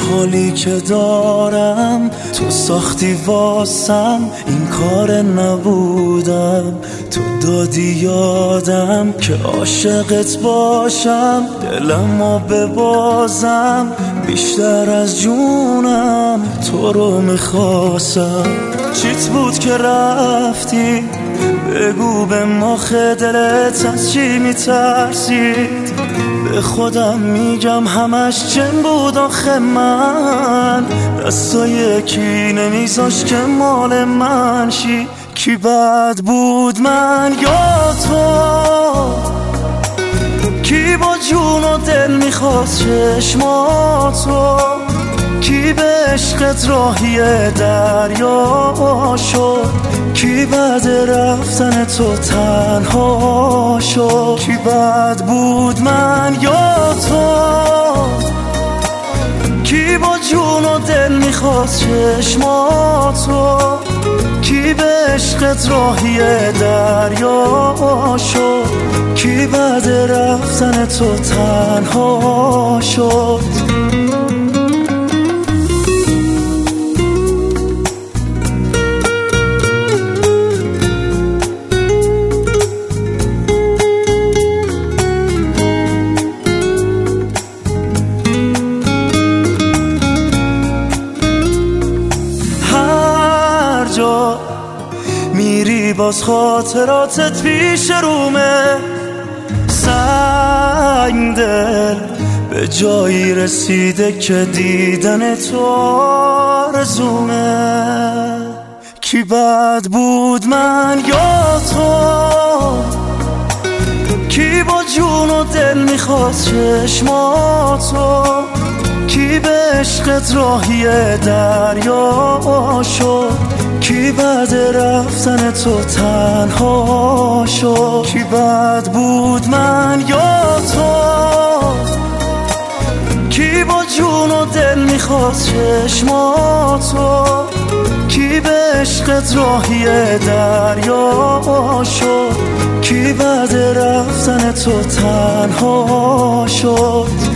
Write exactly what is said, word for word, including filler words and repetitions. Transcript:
حالی که دارم تو ساختی واسم، این کار نبودم، تو دادی یادم که عاشقت باشم، دلمو ببازم بیشتر از جونم، تو رو میخواستم. چیت بود که رفتی؟ بگو به مخ دلت از چی میترسید؟ به خودم میگم همش چن بود آخه من، دستای کی نمیذاش که مال من شی. کی بد بود من یا تو؟ کی با جون و دل میخواست چشماتو؟ کی به عشقت راهی دریا شد؟ کی بعد رفتن تو تنها شد؟ کی بد بود من یا تو؟ کی با جون و دل میخواست چشماتو؟ کی به عشقت راهی دریا شد؟ کی بعد رفتن تو تنها شد؟ میری باز خاطراتت پیش رومه، سنگ دل به جایی رسیده که دیدن تو آرزومه. کی بد بود من یا تو؟ کی با جون و دل میخواست چشماتو؟ کی به عشقت راهی دریا شد؟ کی بعد رفتن تو تنها شد؟ کی بد بود من یا تو؟ کی با جون و دل میخواست چشماتو؟ کی به عشقت راهی دریا شد؟ کی بعد رفتن تو تنها شد؟